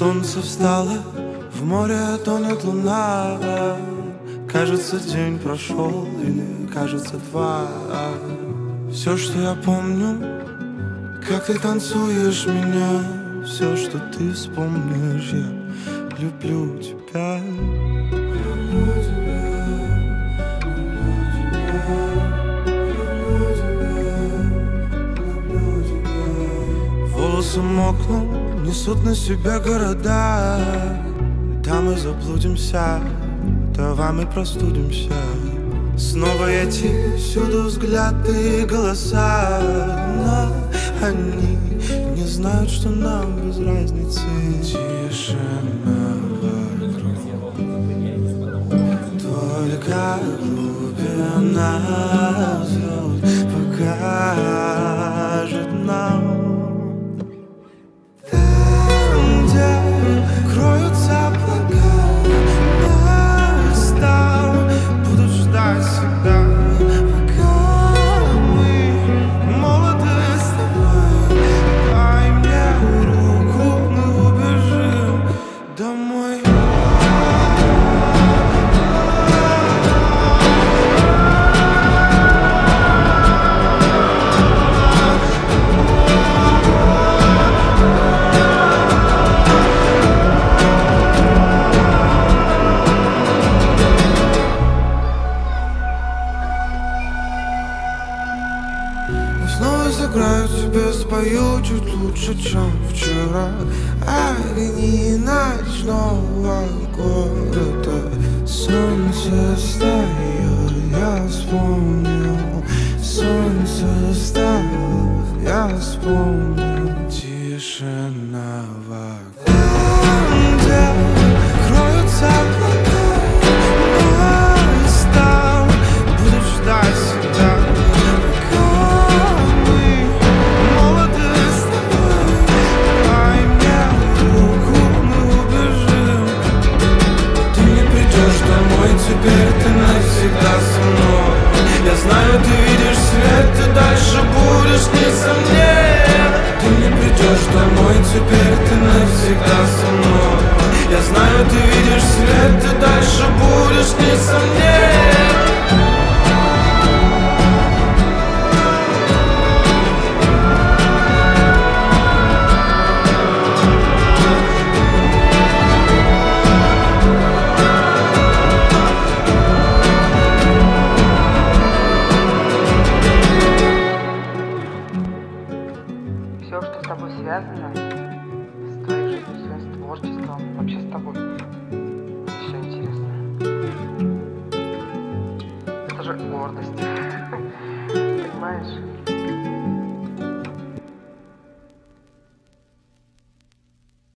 Солнце встало, в море тонет луна. Кажется, день прошел, или кажется, два. Все, что я помню, как ты танцуешь меня. Все, что ты вспомнишь, я люблю тебя. Люблю тебя, люблю тебя, люблю тебя. Волосы мокнут, несут на себе города. Там мы заблудимся, давай мы простудимся. Снова эти всюду взгляды и голоса, но они не знают, что нам без разницы. Тишина вокруг, только глубина звезд покажет нам. Там, где кроются облака, нас там будут ждать всегда. Пока мы молоды с тобой, дай мне руку, мы убежим домой. Снова сыграю тебе, спою чуть лучше, чем вчера. Огни ночного города. Солнце встает, я вспомнил. Солнце встает, я вспомнил. Тишина вокруг. Там, где кроются облака, нас там будут ждать всегда. Теперь ты навсегда со мной. Я знаю, ты видишь свет, ты дальше будешь, несомненно. Ты не придешь домой, теперь ты навсегда со мной. Я знаю, ты видишь свет, ты дальше будешь, несомненно. Все, что с тобой связано, с твоей жизнью, с творчеством, вообще с тобой, все интересно. Это же гордость, понимаешь?